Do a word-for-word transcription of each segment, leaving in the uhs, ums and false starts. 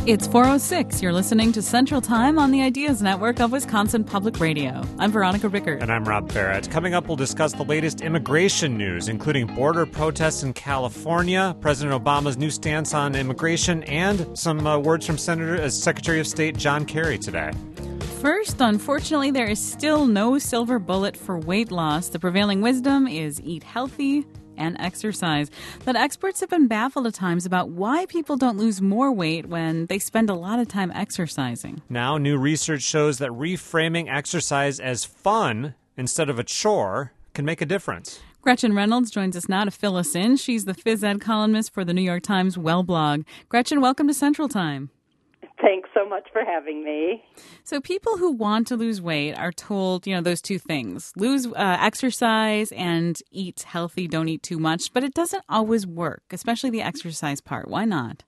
It's four oh six. You're listening to Central Time on the Ideas Network of Wisconsin Public Radio. I'm Veronica Rickert. And I'm Rob Barrett. Coming up, we'll discuss the latest immigration news, including border protests in California, President Obama's new stance on immigration, and some uh, words from Senator, uh, Secretary of State John Kerry today. First, unfortunately, there is still no silver bullet for weight loss. The prevailing wisdom is eat healthy and exercise. But experts have been baffled at times about why people don't lose more weight when they spend a lot of time exercising. Now, new research shows that reframing exercise as fun instead of a chore can make a difference. Gretchen Reynolds joins us now to fill us in. She's the phys ed columnist for the New York Times Well blog. Gretchen, welcome to Central Time. Thanks so much for having me. So people who want to lose weight are told, you know, those two things, lose uh, exercise and eat healthy, don't eat too much. But it doesn't always work, especially the exercise part. Why not?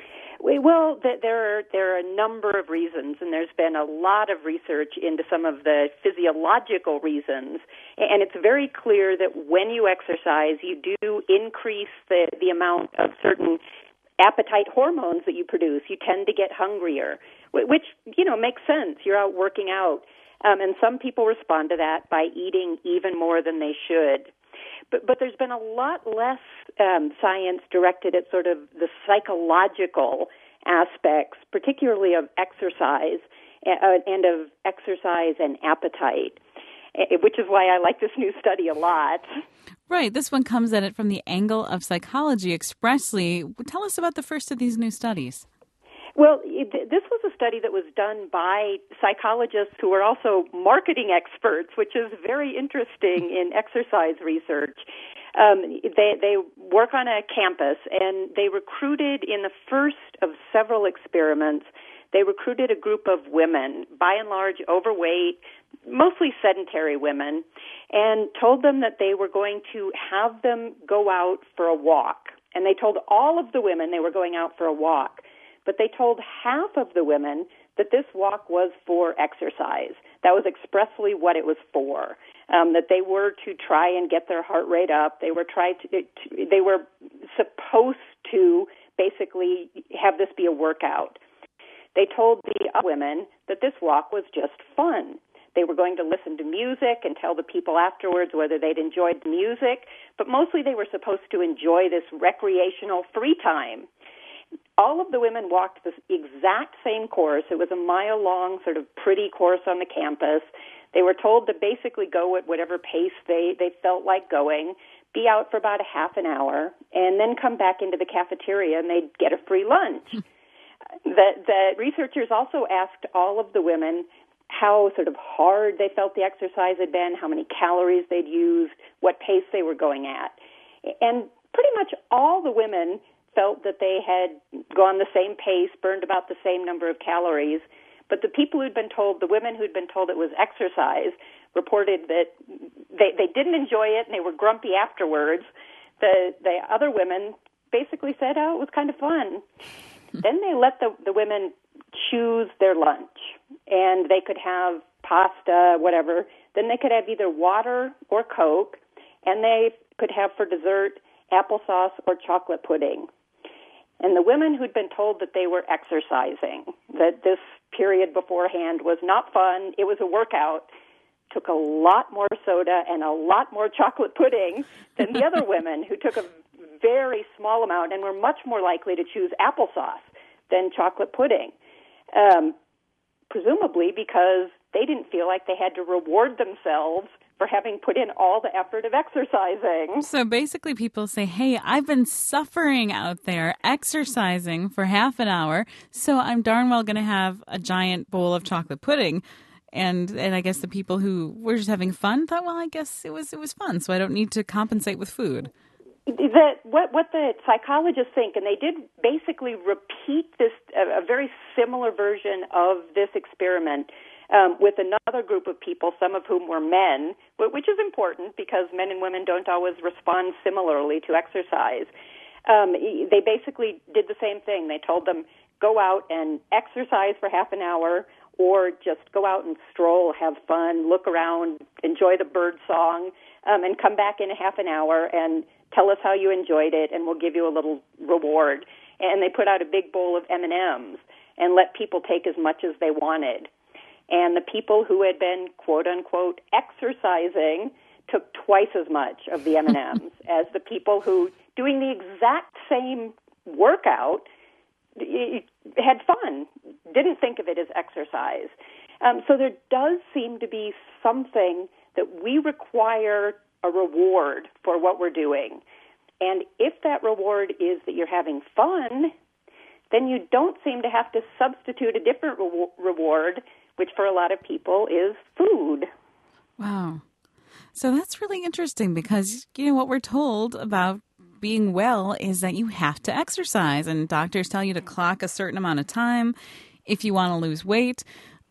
Well, there are, there are a number of reasons, and there's been a lot of research into some of the physiological reasons. And it's very clear that when you exercise, you do increase the, the amount of certain appetite hormones that you produce. You tend to get hungrier, which, you know, makes sense. You're out working out. Um, and some people respond to that by eating even more than they should. But, but there's been a lot less um, science directed at sort of the psychological aspects, particularly of exercise uh, and of exercise and appetite, which is why I like this new study a lot. Right. This one comes at it from the angle of psychology expressly. Tell us about the first of these new studies. Well, this was a study that was done by psychologists who are also marketing experts, which is very interesting in exercise research. Um, they, they work on a campus, and they recruited in the first of several experiments, they recruited a group of women, by and large overweight, mostly sedentary women, and told them that they were going to have them go out for a walk. And they told all of the women they were going out for a walk. But they told half of the women that this walk was for exercise. That was expressly what it was for, um, that they were to try and get their heart rate up. They were try to, to they were supposed to basically have this be a workout. They told the other women that this walk was just fun. They were going to listen to music and tell the people afterwards whether they'd enjoyed the music, but mostly they were supposed to enjoy this recreational free time. All of the women walked the exact same course. It was a mile-long, sort of pretty course on the campus. They were told to basically go at whatever pace they, they felt like going, be out for about a half an hour, and then come back into the cafeteria and they'd get a free lunch. The, the researchers also asked all of the women how sort of hard they felt the exercise had been, how many calories they'd used, what pace they were going at. And pretty much all the women felt that they had gone the same pace, burned about the same number of calories. But the people who'd been told, the women who'd been told it was exercise, reported that they, they didn't enjoy it and they were grumpy afterwards. The, the other women basically said, oh, it was kind of fun. Then they let the, the women choose their lunch, and they could have pasta, whatever. Then they could have either water or Coke, and they could have for dessert applesauce or chocolate pudding. And the women who'd been told that they were exercising, that this period beforehand was not fun, it was a workout, took a lot more soda and a lot more chocolate pudding than the other women who took a very small amount and were much more likely to choose applesauce than chocolate pudding, um, presumably because they didn't feel like they had to reward themselves for having put in all the effort of exercising. So basically people say, hey, I've been suffering out there exercising for half an hour, so I'm darn well going to have a giant bowl of chocolate pudding. And and I guess the people who were just having fun thought, well, I guess it was it was fun, so I don't need to compensate with food. The, what, what the psychologists think, and they did basically repeat this, a, a very similar version of this experiment um, with another group of people, some of whom were men, which is important because men and women don't always respond similarly to exercise. Um, they basically did the same thing. They told them, go out and exercise for half an hour, or just go out and stroll, have fun, look around, enjoy the bird song, um, and come back in a half an hour and tell us how you enjoyed it, and we'll give you a little reward. And they put out a big bowl of M and M's. and let people take as much as they wanted. And the people who had been, quote unquote, exercising took twice as much of the M and M's as the people who, doing the exact same workout, had fun, didn't think of it as exercise. Um, so there does seem to be something that we require a reward for what we're doing. And if that reward is that you're having fun, then you don't seem to have to substitute a different re- reward, which for a lot of people is food. Wow. So that's really interesting because, you know, what we're told about being well is that you have to exercise, and doctors tell you to clock a certain amount of time if you want to lose weight.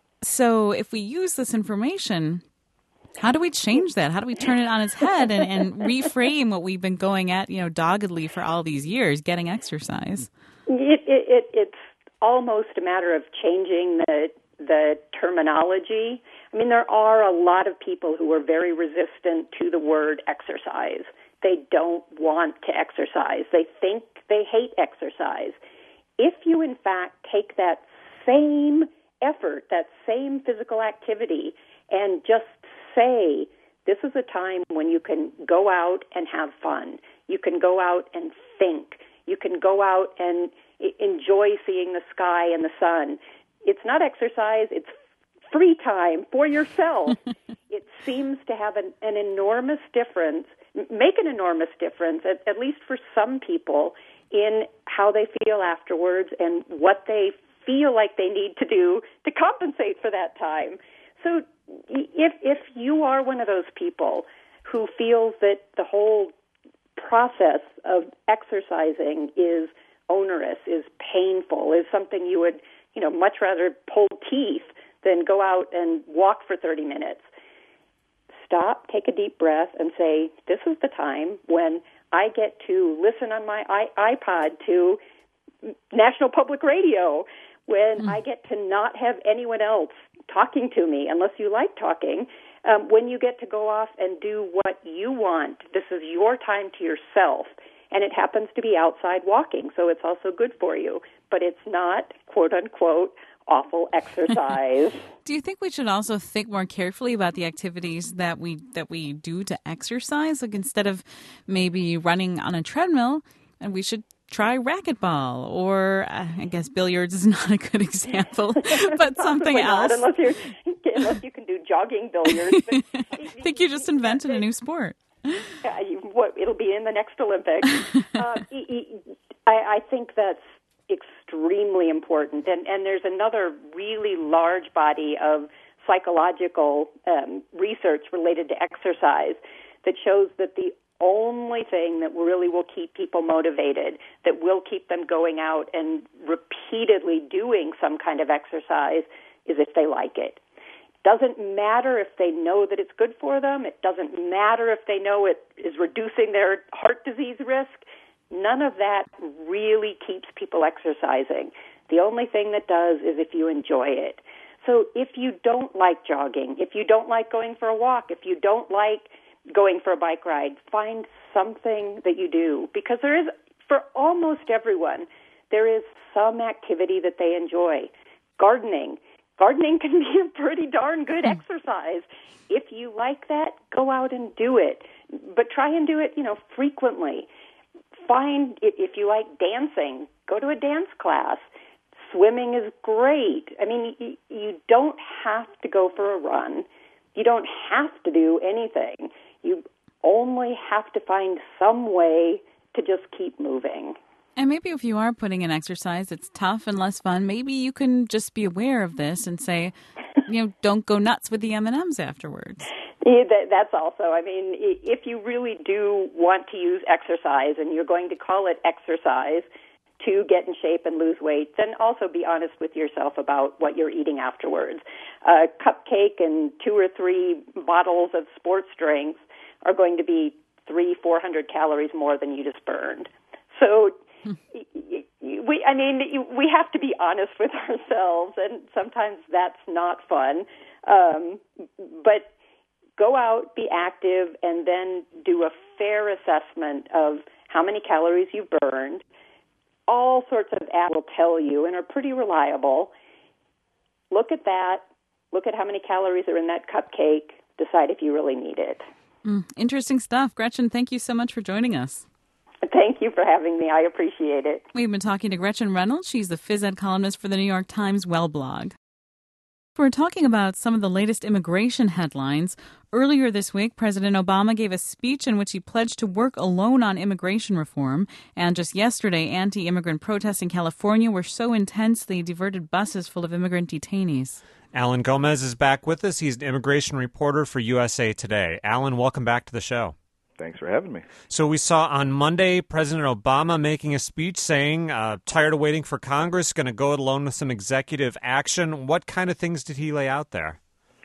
So if we use this information, how do we change that? How do we turn it on its head and, and reframe what we've been going at, you know, doggedly for all these years, getting exercise? It, it, it, it's almost a matter of changing the the terminology. I mean, there are a lot of people who are very resistant to the word exercise. They don't want to exercise. They think they hate exercise. If you, in fact, take that same effort, that same physical activity, and just say, this is a time when you can go out and have fun. You can go out and think. You can go out and enjoy seeing the sky and the sun. It's not exercise. It's free time for yourself. It seems to have an, an enormous difference, make an enormous difference, at, at least for some people, in how they feel afterwards and what they feel like they need to do to compensate for that time. So if if you are one of those people who feels that the whole process of exercising is onerous, is painful, is something you would, you know, much rather pull teeth than go out and walk for thirty minutes, stop, take a deep breath, and say, this is the time when I get to listen on my iPod to National Public Radio, when mm. I get to not have anyone else talking to me, unless you like talking, um, when you get to go off and do what you want. This is your time to yourself, and it happens to be outside walking, so it's also good for you, but it's not, quote-unquote, awful exercise. Do you think we should also think more carefully about the activities that we that we do to exercise? Like, instead of maybe running on a treadmill, and we should try racquetball, or uh, I guess billiards is not a good example, but something else. Not, unless, you're, unless you can do jogging billiards. But I think you just invented a new sport. Uh, you, what, it'll be in the next Olympics. uh, I, I think that's extremely important. And, and there's another really large body of psychological um, research related to exercise that shows that the only thing that really will keep people motivated, that will keep them going out and repeatedly doing some kind of exercise, is if they like it. Doesn't matter if they know that it's good for them. It doesn't matter if they know it is reducing their heart disease risk. None of that really keeps people exercising. The only thing that does is if you enjoy it. So if you don't like jogging, if you don't like going for a walk, if you don't like going for a bike ride, find something that you do. Because there is, for almost everyone, there is some activity that they enjoy. Gardening. Gardening can be a pretty darn good exercise. If you like that, go out and do it. But try and do it, you know, frequently. Find, if you like dancing, go to a dance class. Swimming is great. I mean, you don't have to go for a run. You don't have to do anything. You only have to find some way to just keep moving. And maybe if you are putting in exercise, it's tough and less fun, maybe you can just be aware of this and say, you know, don't go nuts with the M and M's afterwards. Yeah, that's also, I mean, if you really do want to use exercise and you're going to call it exercise to get in shape and lose weight, then also be honest with yourself about what you're eating afterwards. A cupcake and two or three bottles of sports drinks are going to be three, four hundred calories more than you just burned. So, we, I mean, we have to be honest with ourselves, and sometimes that's not fun. Um, but go out, be active, and then do a fair assessment of how many calories you've burned. all sorts of apps will tell you and are pretty reliable. Look at that. Look at how many calories are in that cupcake. Decide if you really need it. Mm, interesting stuff. Gretchen, thank you so much for joining us. Thank you for having me. I appreciate it. We've been talking to Gretchen Reynolds. She's the phys ed columnist for the New York Times Well blog. We're talking about some of the latest immigration headlines. Earlier this week, President Obama gave a speech in which he pledged to work alone on immigration reform. And just yesterday, anti-immigrant protests in California were so intense they diverted buses full of immigrant detainees. Alan Gomez is back with us. He's an immigration reporter for U S A Today. Alan, welcome back to the show. Thanks for having me. So we saw on Monday President Obama making a speech saying, uh, tired of waiting for Congress, going to go it alone with some executive action. What kind of things did he lay out there?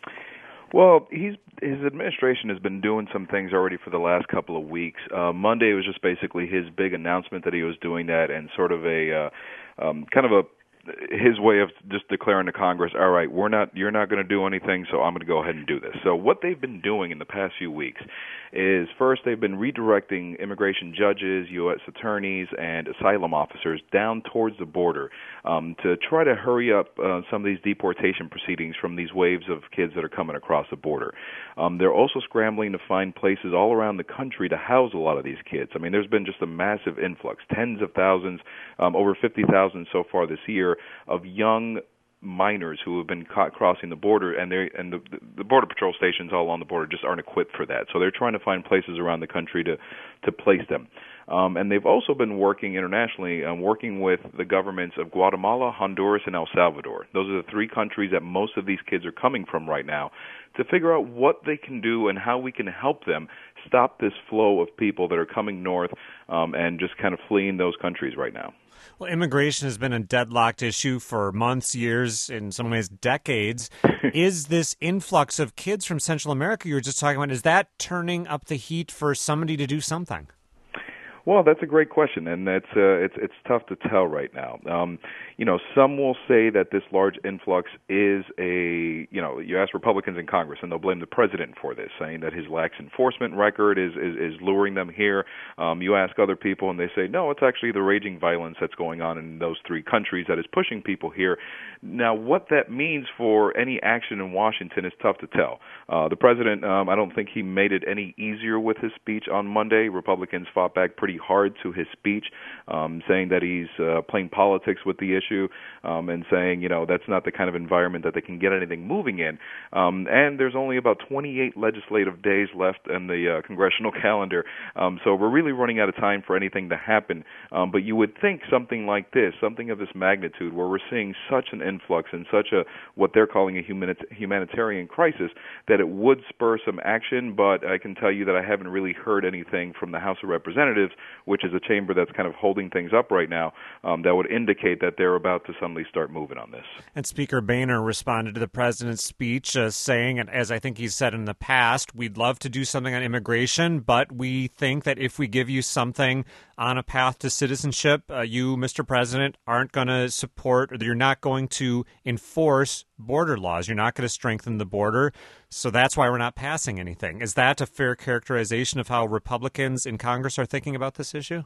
Well, he's his administration has been doing some things already for the last couple of weeks. Uh, Monday was just basically his big announcement that he was doing that, and sort of a uh, um, kind of a his way of just declaring to Congress, all right, we're not, you're not going to do anything, so I'm going to go ahead and do this. So what they've been doing in the past few weeks is, first, they've been redirecting immigration judges, U S attorneys, and asylum officers down towards the border um, to try to hurry up uh, some of these deportation proceedings from these waves of kids that are coming across the border. Um, they're also scrambling to find places all around the country to house a lot of these kids. I mean, there's been just a massive influx, tens of thousands, um, over fifty thousand so far this year, of young minors who have been caught crossing the border, and they and the, the border patrol stations all along the border just aren't equipped for that. So they're trying to find places around the country to to place them. Um, and they've also been working internationally, um, working with the governments of Guatemala, Honduras, and El Salvador. Those are the three countries that most of these kids are coming from right now, to figure out what they can do and how we can help them stop this flow of people that are coming north um, and just kind of fleeing those countries right now. Well, immigration has been a deadlocked issue for months, years, in some ways decades. Is this influx of kids from Central America you were just talking about, is that turning up the heat for somebody to do something? Well, that's a great question, and that's uh, it's it's tough to tell right now. Um, you know, some will say that this large influx is a, you know, you ask Republicans in Congress, and they'll blame the president for this, saying that his lax enforcement record is is, is luring them here. Um, you ask other people, and they say, no, it's actually the raging violence that's going on in those three countries that is pushing people here. Now, what that means for any action in Washington is tough to tell. Uh, the president, um, I don't think he made it any easier with his speech on Monday. Republicans fought back pretty hard to his speech, um, saying that he's uh, playing politics with the issue, um, and saying, you know, that's not the kind of environment that they can get anything moving in. Um, and there's only about twenty-eight legislative days left in the uh, congressional calendar, um, so we're really running out of time for anything to happen. Um, but you would think something like this, something of this magnitude, where we're seeing such an influx and such a, what they're calling a humanit- humanitarian crisis, that it would spur some action, but I can tell you that I haven't really heard anything from the House of Representatives, which is a chamber that's kind of holding things up right now, um, that would indicate that they're about to suddenly start moving on this. And Speaker Boehner responded to the president's speech uh, saying, and as I think he's said in the past, we'd love to do something on immigration, but we think that if we give you something on a path to citizenship, uh, you, Mister President, aren't going to support, or you're not going to enforce border laws. You're not going to strengthen the border. So that's why we're not passing anything. Is that a fair characterization of how Republicans in Congress are thinking about this issue?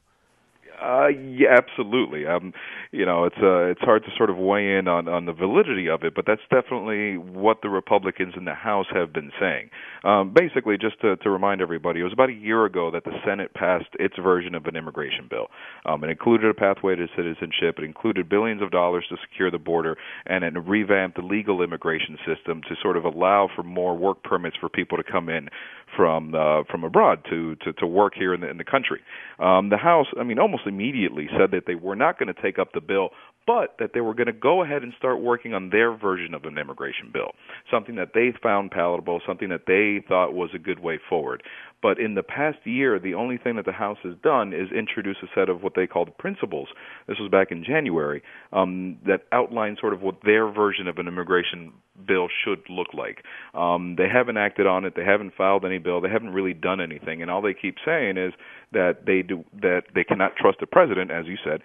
Uh, yeah, absolutely. Um, you know, it's uh, it's hard to sort of weigh in on, on the validity of it, but that's definitely what the Republicans in the House have been saying. Um, basically, just to, to remind everybody, it was about a year ago that the Senate passed its version of an immigration bill. Um, it included a pathway to citizenship. It included billions of dollars to secure the border, and it revamped the legal immigration system to sort of allow for more work permits for people to come in from uh, from abroad to, to, to work here in the, in the country. Um, the House, I mean, almost immediately said that they were not going to take up the bill, but that they were going to go ahead and start working on their version of an immigration bill, something that they found palatable, something that they thought was a good way forward. But in the past year, the only thing that the House has done is introduce a set of what they called principles. This was back in January, um, that outline sort of what their version of an immigration bill should look like. Um, they haven't acted on it. They haven't filed any bill. They haven't really done anything. And all they keep saying is that they do that they cannot trust the president, as you said,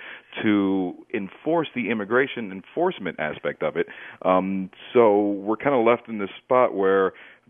to enforce the immigration enforcement aspect of it. Um, so we're kind of left in this spot where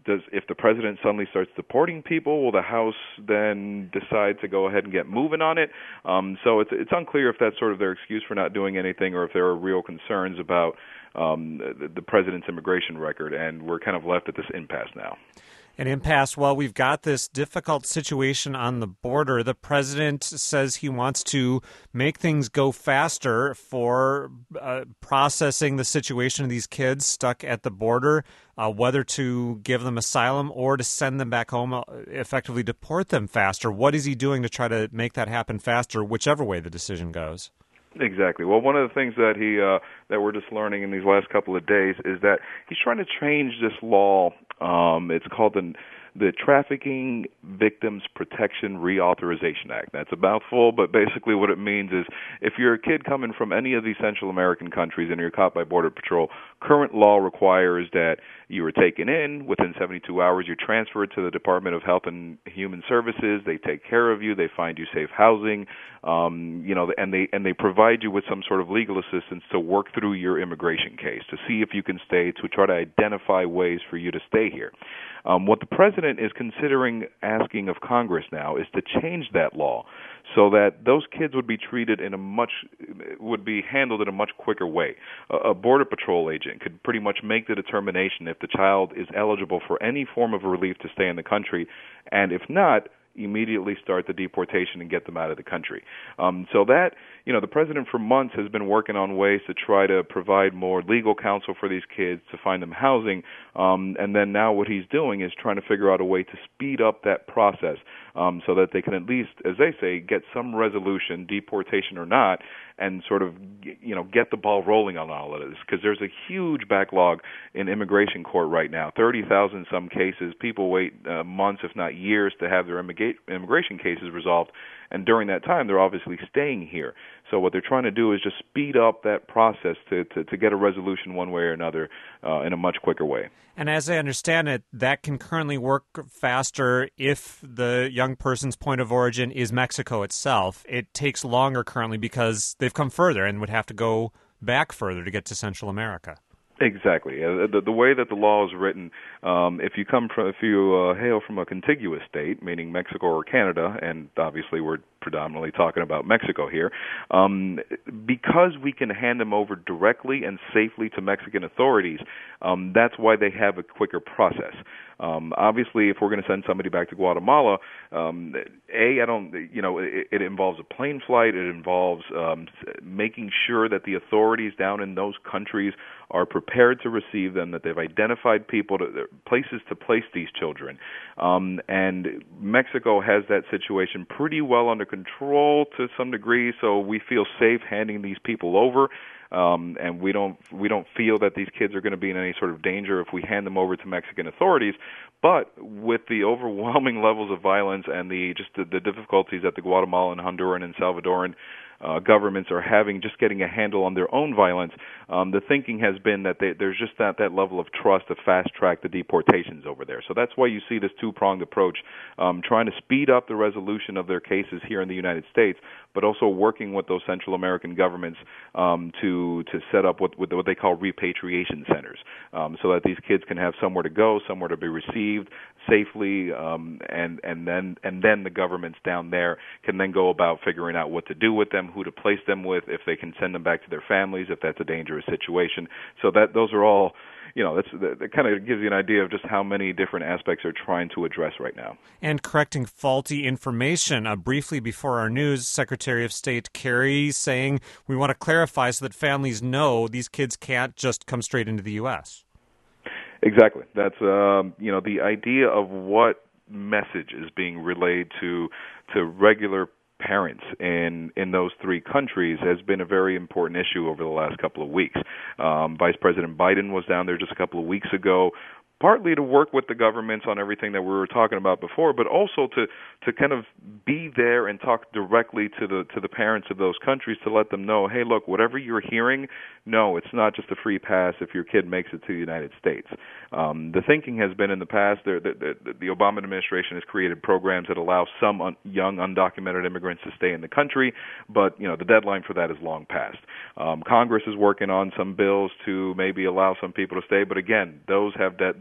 does if the president suddenly starts deporting people, will the House then decide to go ahead and get moving on it? Um, so it's it's unclear if that's sort of their excuse for not doing anything, or if there are real concerns about um, the, the president's immigration record, and we're kind of left at this impasse now. An impasse. Well, we've got this difficult situation on the border. The president says he wants to make things go faster for uh, processing the situation of these kids stuck at the border, uh, whether to give them asylum or to send them back home, uh, effectively deport them faster. What is he doing to try to make that happen faster, whichever way the decision goes? Exactly. Well, one of the things that he uh, that we're just learning in these last couple of days is that he's trying to change this law. Um, it's called the the Trafficking Victims Protection Reauthorization Act. That's a mouthful, but basically what it means is if you're a kid coming from any of these Central American countries and you're caught by Border Patrol, current law requires that you are taken in within seventy-two hours. You're transferred to the Department of Health and Human Services. They take care of you. They find you safe housing, um, you know, and they and they provide you with some sort of legal assistance to work through your immigration case, to see if you can stay, to try to identify ways for you to stay here. Um, what the president is considering asking of Congress now is to change that law so that those kids would be treated in a much, would be handled in a much quicker way. A, a Border Patrol agent could pretty much make the determination if the child is eligible for any form of relief to stay in the country, and if not, immediately start the deportation and get them out of the country. Um, so that, you know, the president for months has been working on ways to try to provide more legal counsel for these kids, to find them housing, um, and then now what he's doing is trying to figure out a way to speed up that process um, so that they can at least, as they say, get some resolution, deportation or not, and sort of, you know, get the ball rolling on all of this, because there's a huge backlog in immigration court right now. thirty thousand some cases. People wait uh, months, if not years, to have their immigra- immigration cases resolved, and during that time, they're obviously staying here. So what they're trying to do is just speed up that process to, to, to get a resolution one way or another uh, in a much quicker way. And as I understand it, that can currently work faster if the young person's point of origin is Mexico itself. It takes longer currently because they've come further and would have to go back further to get to Central America. Exactly. Uh, the, the way that the law is written, um, if you come from, if you uh, hail from a contiguous state, meaning Mexico or Canada, and obviously we're predominantly talking about Mexico here, um, because we can hand them over directly and safely to Mexican authorities, um, that's why they have a quicker process. Um, obviously, if we're going to send somebody back to Guatemala, um, A, I don't, you know, it, it involves a plane flight. It involves um, making sure that the authorities down in those countries are prepared to receive them, that they've identified people, to, places to place these children. Um, and Mexico has that situation pretty well under control to some degree, so we feel safe handing these people over. Um, and we don't we don't feel that these kids are going to be in any sort of danger if we hand them over to Mexican authorities. But with the overwhelming levels of violence and the just the, the difficulties that the Guatemalan, Honduran, and Salvadoran uh, governments are having just getting a handle on their own violence, um, the thinking has been that they, there's just not that level of trust to fast-track the deportations over there. So that's why you see this two-pronged approach, um, trying to speed up the resolution of their cases here in the United States, but also working with those Central American governments um, to to set up what, what they call repatriation centers, um, so that these kids can have somewhere to go, somewhere to be received safely, um, and and then and then the governments down there can then go about figuring out what to do with them, who to place them with, if they can send them back to their families, if that's a dangerous situation. So that those are all, you know, that's, that kind of gives you an idea of just how many different aspects are trying to address right now. And correcting faulty information. Uh, briefly before our news, Secretary of State Kerry saying we want to clarify so that families know these kids can't just come straight into the U S. Exactly. That's, um, you know, the idea of what message is being relayed to to regular parents in, in those three countries has been a very important issue over the last couple of weeks. Um, Vice President Biden was down there just a couple of weeks ago, partly to work with the governments on everything that we were talking about before, but also to, to kind of be there and talk directly to the to the parents of those countries to let them know, hey, look, whatever you're hearing, no, it's not just a free pass if your kid makes it to the United States. Um, the thinking has been in the past, the, the, the, the Obama administration has created programs that allow some un, young undocumented immigrants to stay in the country, but you know the deadline for that is long past. Um, Congress is working on some bills to maybe allow some people to stay, but again, those have that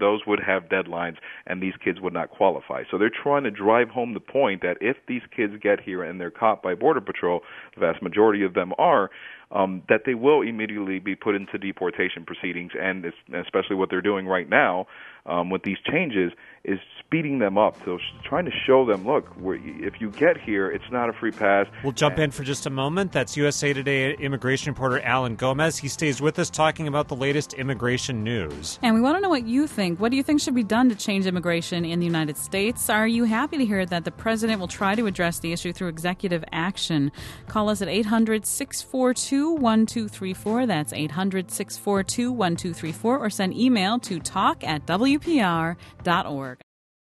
those would have deadlines and these kids would not qualify. So they're trying to drive home the point that if these kids get here and they're caught by Border Patrol, the vast majority of them are, um, that they will immediately be put into deportation proceedings, and especially what they're doing right now um, with these changes is speeding them up. So trying to show them, look, if you get here, it's not a free pass. We'll jump in for just a moment. That's U S A Today immigration reporter Alan Gomez. He stays with us talking about the latest immigration news. And we want to know what you think. What do you think should be done to change immigration in the United States? Are you happy to hear that the president will try to address the issue through executive action? Call us at eight hundred, six four two, one two three four. That's eight hundred, six four two, one two three four. Or send email to talk at w p r dot org.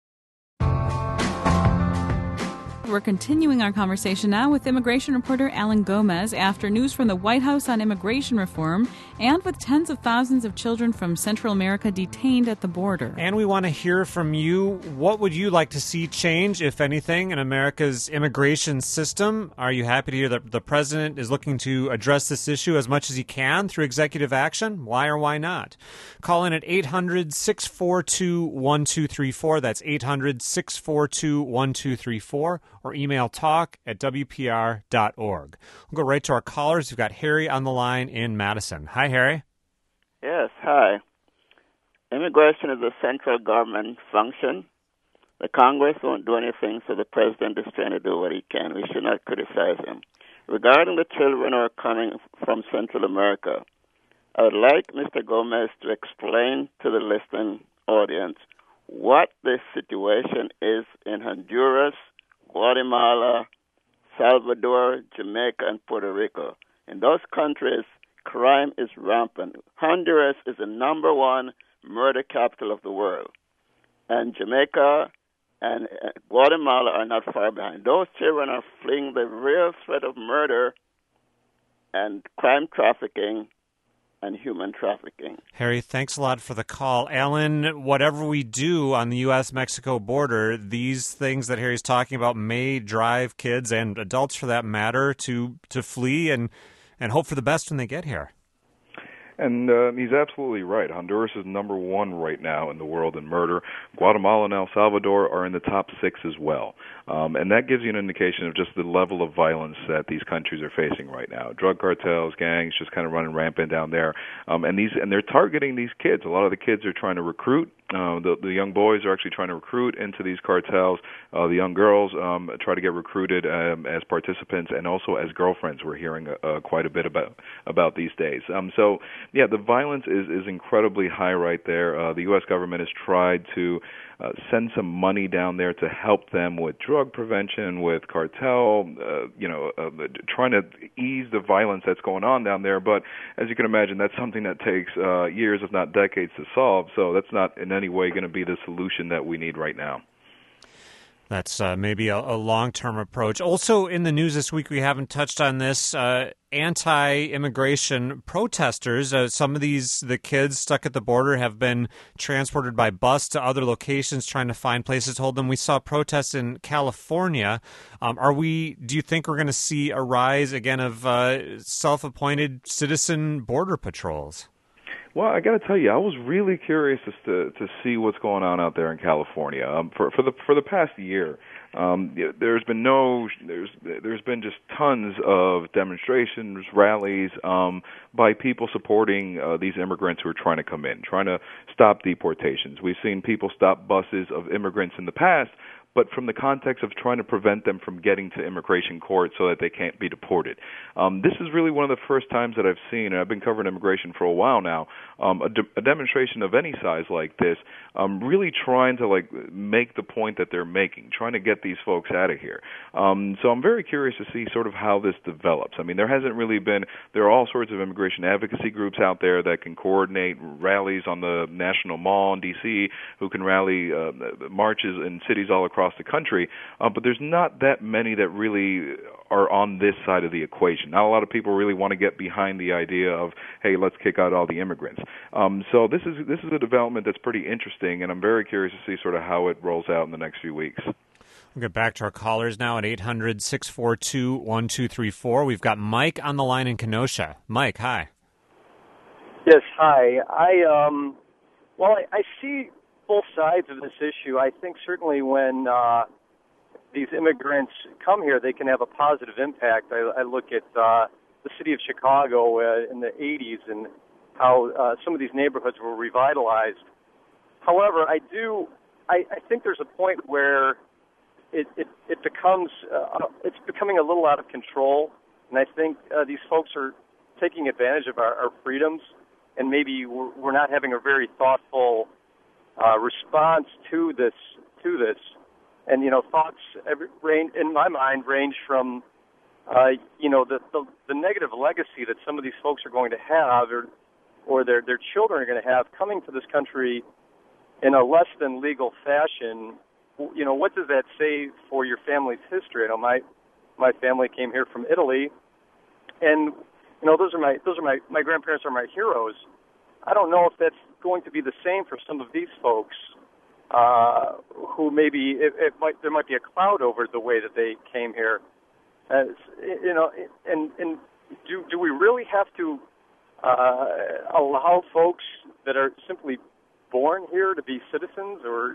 We're continuing our conversation now with immigration reporter Alan Gomez after news from the White House on immigration reform and with tens of thousands of children from Central America detained at the border. And we want to hear from you. What would you like to see change, if anything, in America's immigration system? Are you happy to hear that the president is looking to address this issue as much as he can through executive action? Why or why not? Call in at eight hundred, six four two, one two three four. That's eight hundred, six four two, one two three four. Or email talk at w p r dot org. We'll go right to our callers. We've got Harry on the line in Madison. Hi, Harry. Yes, hi. Immigration is a central government function. The Congress won't do anything, so the president is trying to do what he can. We should not criticize him. Regarding the children who are coming from Central America, I would like Mister Gomez to explain to the listening audience what the situation is in Honduras, Guatemala, Salvador, Jamaica, and Puerto Rico. In those countries, crime is rampant. Honduras is the number one murder capital of the world. And Jamaica and Guatemala are not far behind. Those children are fleeing the real threat of murder and crime trafficking and human trafficking. Harry, thanks a lot for the call. Alan, whatever we do on the U S Mexico border, these things that Harry's talking about may drive kids and adults, for that matter, to to flee and, and hope for the best when they get here. And uh, he's absolutely right. Honduras is number one right now in the world in murder. Guatemala and El Salvador are in the top six as well. Um, and that gives you an indication of just the level of violence that these countries are facing right now. Drug cartels, gangs, just kind of running rampant down there. Um, and these and they're targeting these kids. A lot of the kids are trying to recruit. Uh, the, the young boys are actually trying to recruit into these cartels. Uh, the young girls um, try to get recruited um, as participants and also as girlfriends. We're hearing uh, quite a bit about about these days. Um, so, yeah, the violence is, is incredibly high right there. Uh, the U S government has tried to uh, send some money down there to help them with drug prevention, with cartel, uh, you know, uh, trying to ease the violence that's going on down there. But as you can imagine, that's something that takes uh, years, if not decades, to solve. So that's not in any way going to be the solution that we need right now. That's uh, maybe a, a long-term approach. Also in the news this week, we haven't touched on this, uh, anti-immigration protesters. Uh, some of these, the kids stuck at the border, have been transported by bus to other locations trying to find places to hold them. We saw protests in California. Um, are we? Do you think we're going to see a rise again of uh, self-appointed citizen border patrols? Well, I got to tell you, I was really curious as to to see what's going on out there in California. Um, for for the for the past year, um, there's been no there's there's been just tons of demonstrations, rallies um, by people supporting uh, these immigrants who are trying to come in, trying to stop deportations. We've seen people stop buses of immigrants in the past, but from the context of trying to prevent them from getting to immigration court so that they can't be deported. Um, this is really one of the first times that I've seen, and I've been covering immigration for a while now, um, a, de- a demonstration of any size like this, um, really trying to like make the point that they're making, trying to get these folks out of here. Um, so I'm very curious to see sort of how this develops. I mean, there hasn't really been, there are all sorts of immigration advocacy groups out there that can coordinate rallies on the National Mall in D C, who can rally uh, marches in cities all across the country, uh, but there's not that many that really are on this side of the equation. Not a lot of people really want to get behind the idea of, hey, let's kick out all the immigrants. Um, so this is this is a development that's pretty interesting, and I'm very curious to see sort of how it rolls out in the next few weeks. We'll get back to our callers now at eight hundred, six four two, one two three four. We've got Mike on the line in Kenosha. Mike, hi. Yes, hi. I um, well, I, I see both sides of this issue. I think certainly when uh, these immigrants come here, they can have a positive impact. I, I look at uh, the city of Chicago uh, in the eighties and how uh, some of these neighborhoods were revitalized. However, I do, I, I think there's a point where it, it, it becomes, uh, it's becoming a little out of control, and I think uh, these folks are taking advantage of our, our freedoms, and maybe we're, we're not having a very thoughtful uh, response to this, to this. And, you know, thoughts every, range, in my mind range from, uh, you know, the, the, the negative legacy that some of these folks are going to have, or or their, their children are going to have coming to this country in a less than legal fashion. You know, what does that say for your family's history? You know, my my family came here from Italy, and you know, those are my those are my my grandparents are my heroes. I don't know if that's going to be the same for some of these folks, uh, who maybe it, it might there might be a cloud over the way that they came here. As you know, and and do do we really have to uh, allow folks that are simply born here to be citizens, or?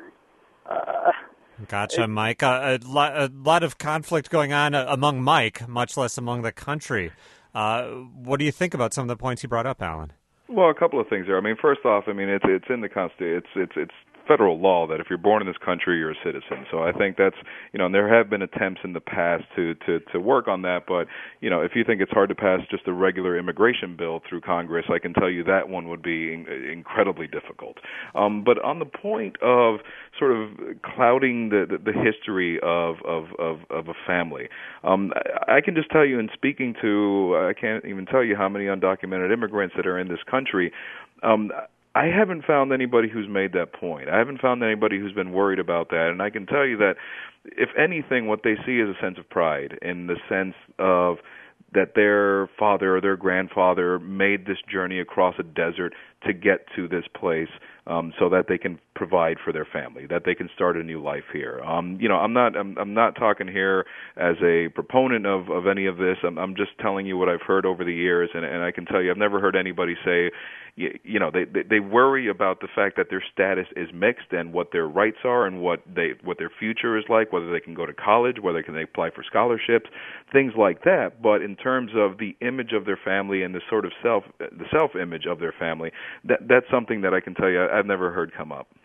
Uh, Gotcha, Mike. Uh, a, lot, a lot of conflict going on uh, among Mike, much less among the country. Uh, what do you think about some of the points he brought up, Alan? Well, a couple of things there. I mean, first off, I mean it's it's in the Constitution. It's it's it's federal law that if you're born in this country, you're a citizen. So I think that's, you know, and there have been attempts in the past to, to, to work on that. But, you know, if you think it's hard to pass just a regular immigration bill through Congress, I can tell you that one would be in, incredibly difficult. Um, but on the point of sort of clouding the, the, the history of, of, of, of a family, um, I, I can just tell you in speaking to, I can't even tell you how many undocumented immigrants that are in this country, um, I haven't found anybody who's made that point. I haven't found anybody who's been worried about that. And I can tell you that, if anything, what they see is a sense of pride, in the sense of that their father or their grandfather made this journey across a desert to get to this place, um, so that they can provide for their family, that they can start a new life here. Um, you know, I'm not I'm, I'm not talking here as a proponent of, of any of this. I'm, I'm just telling you what I've heard over the years, and, and I can tell you I've never heard anybody say, you, you know, they, they they worry about the fact that their status is mixed and what their rights are and what they what their future is like, whether they can go to college, whether they can apply for scholarships, things like that. But in terms of the image of their family and the sort of self the self image of their family, that that's something that I can tell you I've never heard come up.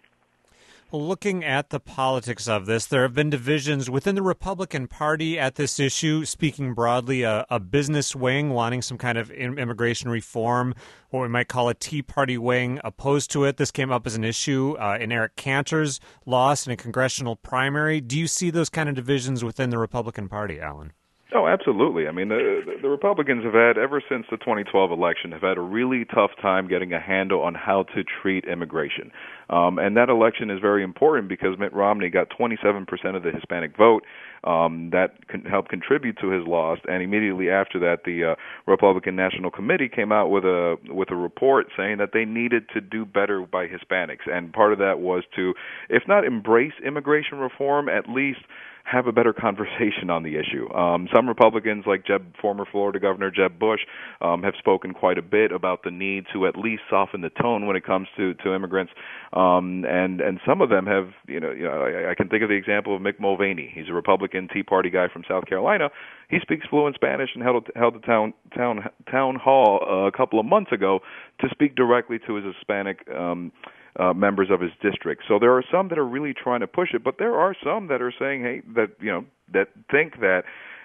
Looking at the politics of this, there have been divisions within the Republican Party at this issue. Speaking broadly, a, a business wing wanting some kind of immigration reform, what we might call a Tea Party wing opposed to it. This came up as an issue uh, in Eric Cantor's loss in a congressional primary. Do you see those kind of divisions within the Republican Party, Alan? Oh, absolutely. I mean, the, the Republicans have had, ever since the twenty twelve election, have had a really tough time getting a handle on how to treat immigration. Um, and that election is very important because Mitt Romney got twenty-seven percent of the Hispanic vote. Um, that con- helped contribute to his loss. And immediately after that, the uh, Republican National Committee came out with a with a report saying that they needed to do better by Hispanics. And part of that was to, if not embrace immigration reform, at least have a better conversation on the issue. Um, some Republicans, like Jeb, former Florida Governor Jeb Bush, um, have spoken quite a bit about the need to at least soften the tone when it comes to, to immigrants. Um, and, and some of them have, you know, you know I, I can think of the example of Mick Mulvaney. He's a Republican Tea Party guy from South Carolina. He speaks fluent Spanish and held a, held a town, town, town hall uh, a couple of months ago to speak directly to his Hispanic um Uh, members of his district. So there are some that are really trying to push it, but there are some that are saying, hey, that, you know, that think that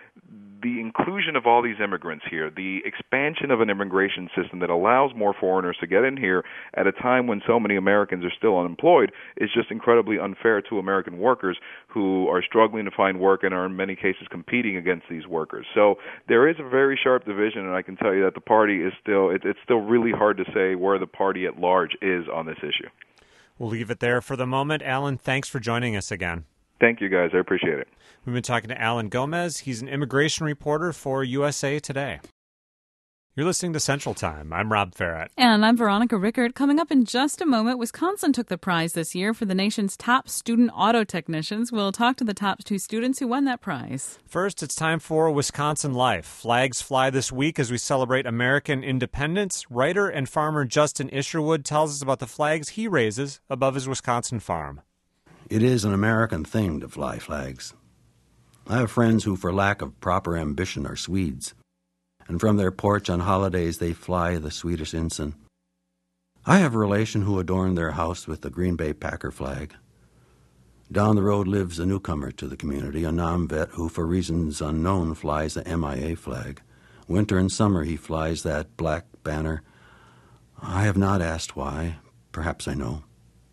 the inclusion of all these immigrants here, the expansion of an immigration system that allows more foreigners to get in here at a time when so many Americans are still unemployed, is just incredibly unfair to American workers who are struggling to find work and are in many cases competing against these workers. So there is a very sharp division, and I can tell you that the party is still, it, it's still really hard to say where the party at large is on this issue. We'll leave it there for the moment. Alan, thanks for joining us again. Thank you, guys. I appreciate it. We've been talking to Alan Gomez. He's an immigration reporter for U S A Today. You're listening to Central Time. I'm Rob Farrett. And I'm Veronica Rickert. Coming up in just a moment, Wisconsin took the prize this year for the nation's top student auto technicians. We'll talk to the top two students who won that prize. First, it's time for Wisconsin Life. Flags fly this week as we celebrate American independence. Writer and farmer Justin Isherwood tells us about the flags he raises above his Wisconsin farm. It is an American thing to fly flags. I have friends who, for lack of proper ambition, are Swedes. And from their porch on holidays they fly the Swedish ensign. I have a relation who adorned their house with the Green Bay Packer flag. Down the road lives a newcomer to the community, a non-vet who, for reasons unknown, flies the M I A flag. Winter and summer he flies that black banner. I have not asked why. Perhaps I know.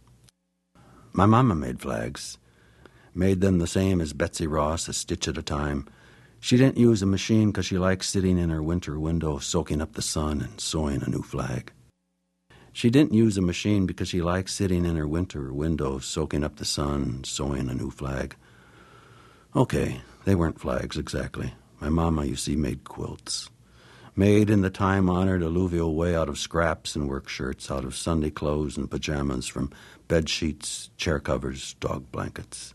My mama made flags. Made them the same as Betsy Ross, a stitch at a time. She didn't use a machine because she liked sitting in her winter window, soaking up the sun and sewing a new flag. She didn't use a machine because she liked sitting in her winter window, soaking up the sun and sewing a new flag. Okay, they weren't flags exactly. My mama, you see, made quilts. Made in the time-honored alluvial way out of scraps and work shirts, out of Sunday clothes and pajamas, from bed sheets, chair covers, dog blankets.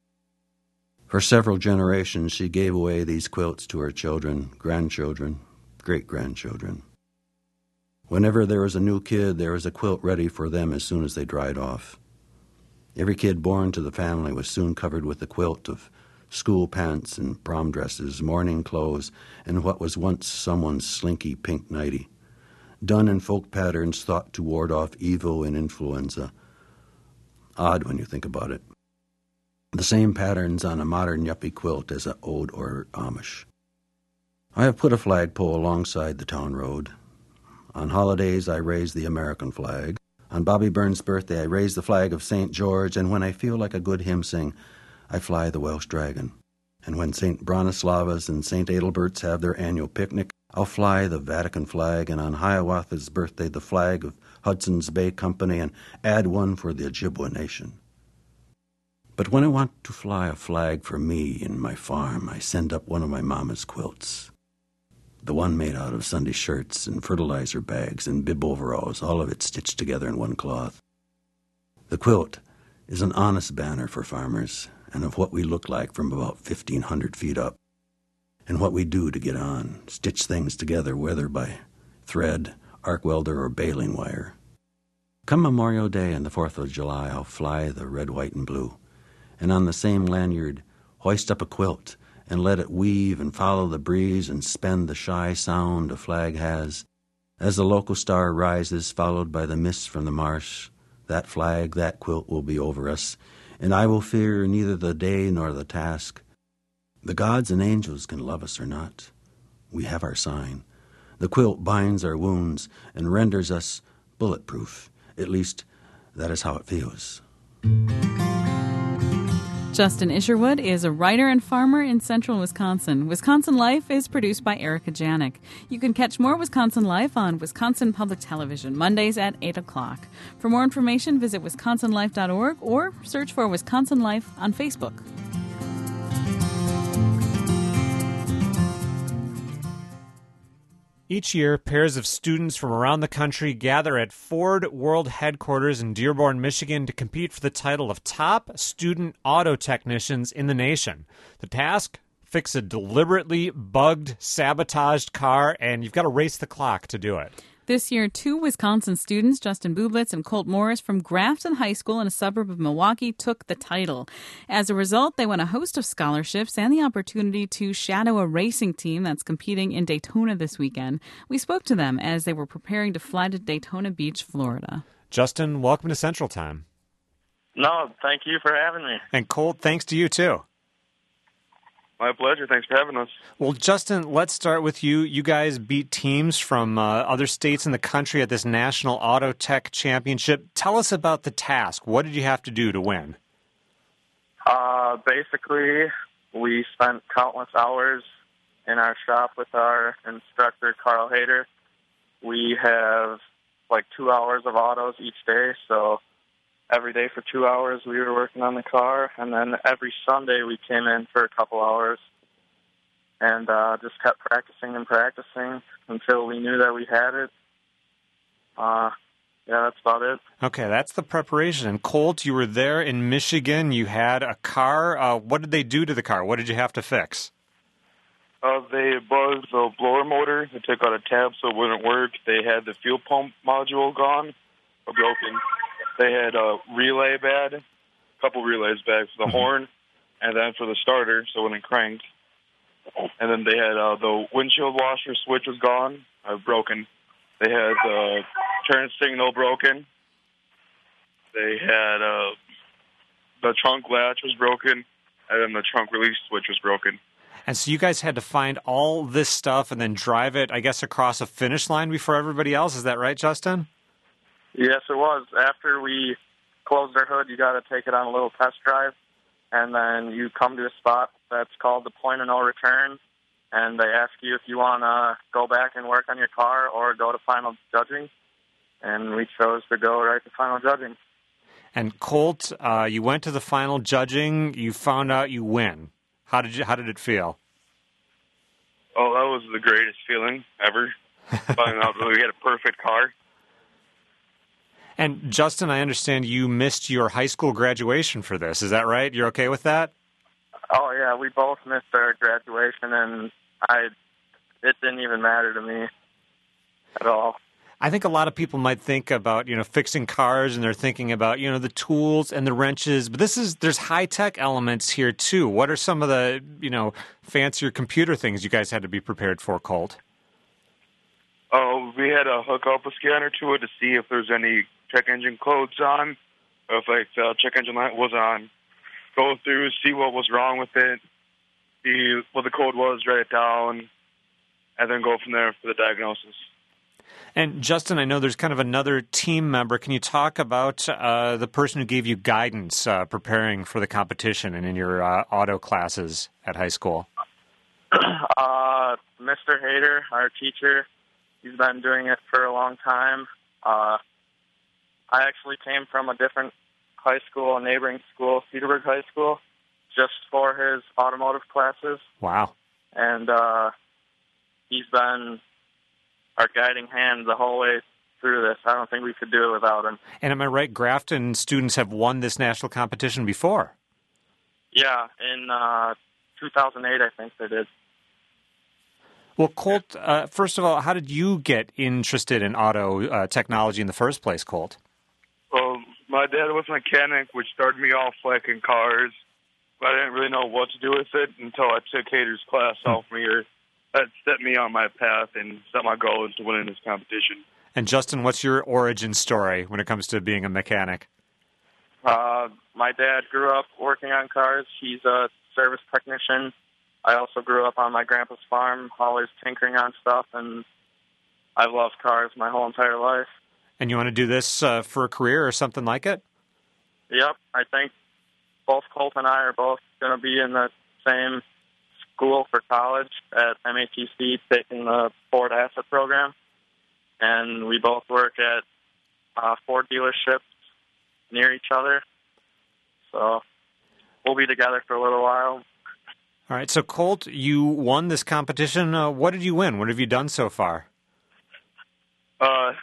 For several generations, she gave away these quilts to her children, grandchildren, great-grandchildren. Whenever there was a new kid, there was a quilt ready for them as soon as they dried off. Every kid born to the family was soon covered with a quilt of school pants and prom dresses, morning clothes, and what was once someone's slinky pink nightie, done in folk patterns thought to ward off evil and influenza. Odd when you think about it. The same patterns on a modern yuppie quilt as an old order Amish. I have put a flagpole alongside the town road. On holidays, I raise the American flag. On Bobby Burns' birthday, I raise the flag of Saint George, and when I feel like a good hymn sing, I fly the Welsh dragon. And when Saint Bronislava's and Saint Adelbert's have their annual picnic, I'll fly the Vatican flag, and on Hiawatha's birthday, the flag of Hudson's Bay Company, and add one for the Ojibwa Nation. But when I want to fly a flag for me and my farm, I send up one of my mama's quilts. The one made out of Sunday shirts and fertilizer bags and bib overalls, all of it stitched together in one cloth. The quilt is an honest banner for farmers and of what we look like from about fifteen hundred feet up, and what we do to get on, stitch things together, whether by thread, arc welder, or baling wire. Come Memorial Day and the fourth of July, I'll fly the red, white, and blue, and on the same lanyard, hoist up a quilt and let it weave and follow the breeze and spend the shy sound a flag has. As the local star rises, followed by the mist from the marsh, that flag, that quilt will be over us, and I will fear neither the day nor the task. The gods and angels can love us or not. We have our sign. The quilt binds our wounds and renders us bulletproof. At least, that is how it feels. Justin Isherwood is a writer and farmer in central Wisconsin. Wisconsin Life is produced by Erica Janik. You can catch more Wisconsin Life on Wisconsin Public Television, Mondays at eight o'clock. For more information, visit wisconsin life dot org or search for Wisconsin Life on Facebook. Each year, pairs of students from around the country gather at Ford World Headquarters in Dearborn, Michigan to compete for the title of Top Student Auto Technicians in the nation. The task? Fix a deliberately bugged, sabotaged car, and you've got to race the clock to do it. This year, two Wisconsin students, Justin Bublitz and Colt Morris from Grafton High School in a suburb of Milwaukee, took the title. As a result, they won a host of scholarships and the opportunity to shadow a racing team that's competing in Daytona this weekend. We spoke to them as they were preparing to fly to Daytona Beach, Florida. Justin, welcome to Central Time. No, thank you for having me. And Colt, thanks to you, too. My pleasure. Thanks for having us. Well, Justin, let's start with you. You guys beat teams from uh, other states in the country at this National Auto Tech Championship. Tell us about the task. What did you have to do to win? Uh, basically, we spent countless hours in our shop with our instructor, Carl Hader. We have like two hours of autos each day, so every day for two hours we were working on the car, and then every Sunday we came in for a couple hours and uh, just kept practicing and practicing until we knew that we had it. Uh, yeah, that's about it. Okay, that's the preparation. And Colt, you were there in Michigan. You had a car. Uh, what did they do to the car? What did you have to fix? Uh, they buzzed the blower motor. They took out a tab so it wouldn't work. They had the fuel pump module gone or broken. They had a relay bad, a couple relays bad for the mm-hmm. horn, and then for the starter so when it cranked. And then they had uh, the windshield washer switch was gone, uh, broken. They had the turn signal broken. They had uh, the trunk latch was broken, and then the trunk release switch was broken. And so you guys had to find all this stuff and then drive it, I guess, across a finish line before everybody else. Is that right, Justin? Yes, it was. After we closed our hood, you got to take it on a little test drive, and then you come to a spot that's called the point of no return, and they ask you if you want to go back and work on your car or go to final judging, and we chose to go right to final judging. And Colt, uh, you went to the final judging. You found out you win. How did you? How did it feel? Oh, that was the greatest feeling ever. Finding out that we had a perfect car. And Justin, I understand you missed your high school graduation for this. Is that right? You're okay with that? Oh yeah, we both missed our graduation, and I. It didn't even matter to me at all. I think a lot of people might think about, you know, fixing cars, and they're thinking about, you know, the tools and the wrenches. But this is, there's high-tech elements here, too. What are some of the, you know, fancier computer things you guys had to be prepared for, Colt? Oh, we had to hook up a scanner to it to see if there's any check engine codes on, or if, like, the check engine light was on. Go through, see what was wrong with it, see what the code was, write it down, and then go from there for the diagnosis. And Justin, I know there's kind of another team member. Can you talk about uh, the person who gave you guidance uh, preparing for the competition and in your uh, auto classes at high school? Uh, Mister Hayter, our teacher, he's been doing it for a long time. Uh, I actually came from a different high school, a neighboring school, Cedarburg High School, just for his automotive classes. Wow. And uh, he's been our guiding hand the whole way through this. I don't think we could do it without him. And am I right, Grafton students have won this national competition before? Yeah, in uh, two thousand eight, I think they did. Well, Colt, uh, first of all, how did you get interested in auto uh, technology in the first place, Colt? Well, my dad was a mechanic, which started me off like in cars, but I didn't really know what to do with it until I took Hayter's class sophomore year. That set me on my path and set my goal into winning this competition. And Justin, what's your origin story when it comes to being a mechanic? Uh, my dad grew up working on cars. He's a service technician. I also grew up on my grandpa's farm, always tinkering on stuff, and I've loved cars my whole entire life. And you want to do this uh, for a career or something like it? Yep. I think both Colt and I are both going to be in the same school for college at M A T C, taking the Ford Asset program, and we both work at uh, Ford dealerships near each other, so we'll be together for a little while. All right, so Colt, you won this competition. Uh, what did you win? What have you done so far? Uh,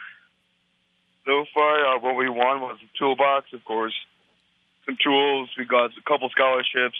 so far, uh, what we won was a toolbox, of course, some tools. We got a couple scholarships.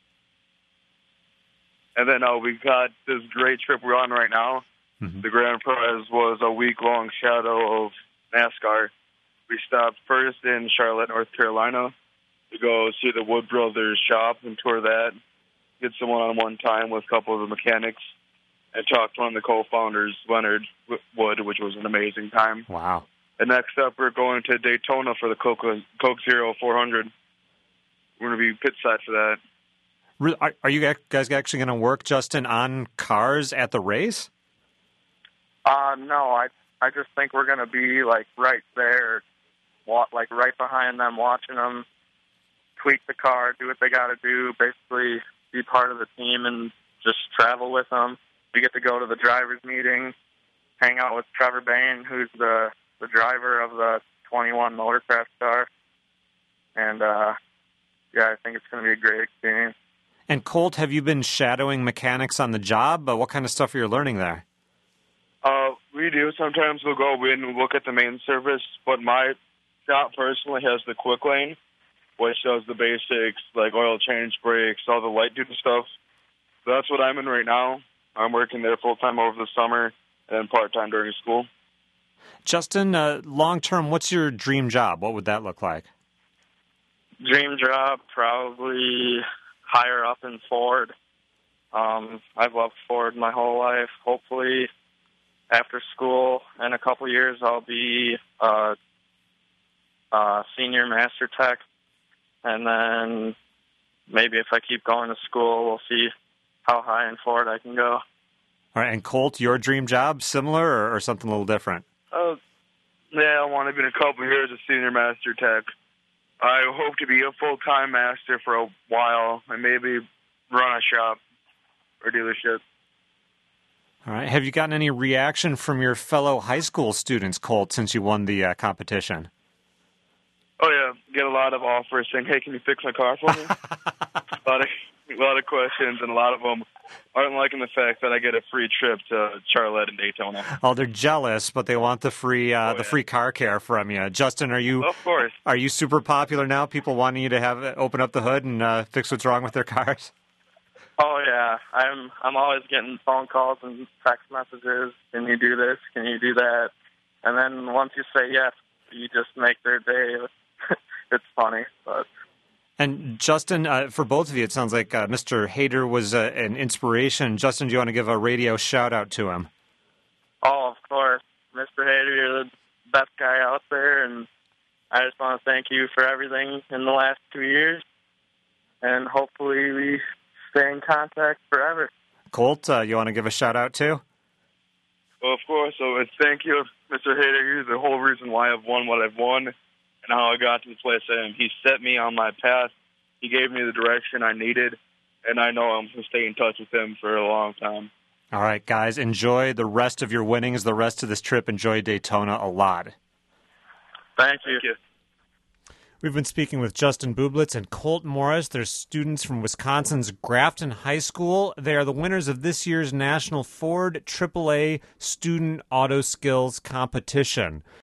And then uh, we got this great trip we're on right now. Mm-hmm. The grand prize was a week-long shadow of NASCAR. We stopped first in Charlotte, North Carolina, to go see the Wood Brothers shop and tour that, get some one-on-one time with a couple of the mechanics, and talk to one of the co-founders, Leonard Wood, which was an amazing time. Wow. And next up, we're going to Daytona for the Coke, Coke Zero four hundred. We're going to be pit side for that. Are, are you guys actually going to work, Justin, on cars at the race? Uh, no, I I just think we're going to be like right there, like right behind them, watching them tweak the car, do what they got to do, basically be part of the team and just travel with them. We get to go to the drivers' meeting, hang out with Trevor Bain, who's the, the driver of the twenty-one Motorcraft car. And, uh, yeah, I think it's going to be a great experience. And Colt, have you been shadowing mechanics on the job? Uh, what kind of stuff are you learning there? Uh, we do. Sometimes we'll go in and look at the main service, but my shop personally has the quick lane, which does the basics, like oil change, brakes, all the light duty stuff. So that's what I'm in right now. I'm working there full-time over the summer and part-time during school. Justin, uh, long-term, what's your dream job? What would that look like? Dream job, probably higher up in Ford. Um, I've loved Ford my whole life. Hopefully, after school in a couple years, I'll be a, a senior master tech. And then maybe if I keep going to school, we'll see how high in Ford I can go. All right, and Colt, your dream job, similar or, or something a little different? Uh, yeah, I want to be in a couple years a senior master tech. I hope to be a full-time master for a while and maybe run a shop or dealership. All right. Have you gotten any reaction from your fellow high school students, Colt, since you won the uh, competition? Oh, yeah. Get a lot of offers saying, hey, can you fix my car for me? a, lot of, a lot of questions, and a lot of them aren't liking the fact that I get a free trip to Charlotte and Daytona. Oh, they're jealous, but they want the free uh, oh, the yeah. free car care from you. Justin, are you of course. Are you super popular now? People wanting you to have open up the hood and uh, fix what's wrong with their cars? Oh yeah, I'm I'm always getting phone calls and text messages. Can you do this? Can you do that? And then once you say yes, you just make their day. It's funny, but. And Justin, uh, for both of you, it sounds like uh, Mister Hader was uh, an inspiration. Justin, do you want to give a radio shout out to him? Oh, of course, Mister Hader, you're the best guy out there, and I just want to thank you for everything in the last two years, and hopefully we stay in contact forever. Colt, uh, you want to give a shout out too? Well, of course. So it's thank you, Mister Hader. You're the whole reason why I've won what I've won. And how I got to the place I am. He set me on my path. He gave me the direction I needed, and I know I'm going to stay in touch with him for a long time. All right, guys, enjoy the rest of your winnings, the rest of this trip. Enjoy Daytona a lot. Thank you. Thank you. We've been speaking with Justin Bublitz and Colt Morris. They're students from Wisconsin's Grafton High School. They are the winners of this year's National Ford triple A Student Auto Skills Competition.